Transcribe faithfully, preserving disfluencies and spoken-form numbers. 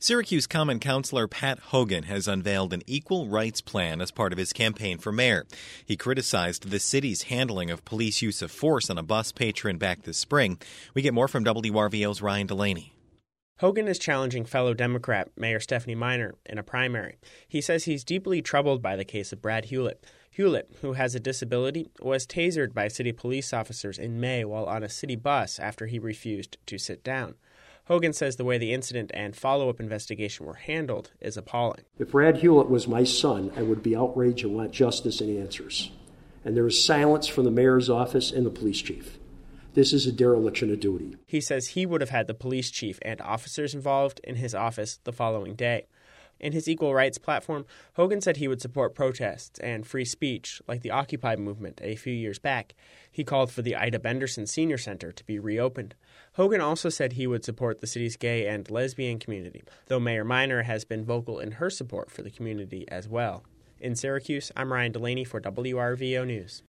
Syracuse Common Councilor Pat Hogan has unveiled an equal rights plan as part of his campaign for mayor. He criticized the city's handling of police use of force on a bus patron back this spring. We get more from W R V O's Ryan Delaney. Hogan is challenging fellow Democrat Mayor Stephanie Miner in a primary. He says he's deeply troubled by the case of Brad Hewlett. Hewlett, who has a disability, was tasered by city police officers in May while on a city bus after he refused to sit down. Hogan says the way the incident and follow-up investigation were handled is appalling. If Brad Hewlett was my son, I would be outraged and want justice and answers. And there is silence from the mayor's office and the police chief. This is a dereliction of duty. He says he would have had the police chief and officers involved in his office the following day. In his equal rights platform, Hogan said he would support protests and free speech like the Occupy movement a few years back. He called for the Ida Benderson Senior Center to be reopened. Hogan also said he would support the city's gay and lesbian community, though Mayor Miner has been vocal in her support for the community as well. In Syracuse, I'm Ryan Delaney for W R V O News.